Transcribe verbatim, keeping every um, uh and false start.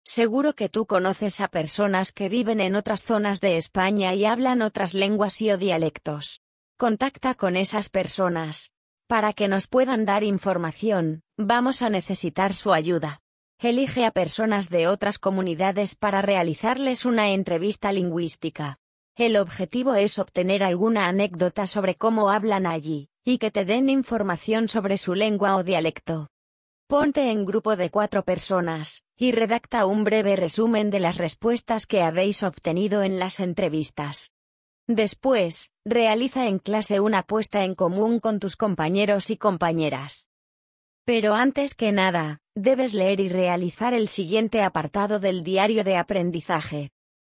Seguro que tú conoces a personas que viven en otras zonas de España y hablan otras lenguas y o dialectos. Contacta con esas personas. Para que nos puedan dar información, vamos a necesitar su ayuda. Elige a personas de otras comunidades para realizarles una entrevista lingüística. El objetivo es obtener alguna anécdota sobre cómo hablan allí, y que te den información sobre su lengua o dialecto. Ponte en grupo de cuatro personas, y redacta un breve resumen de las respuestas que habéis obtenido en las entrevistas. Después, realiza en clase una puesta en común con tus compañeros y compañeras. Pero antes que nada, debes leer y realizar el siguiente apartado del diario de aprendizaje.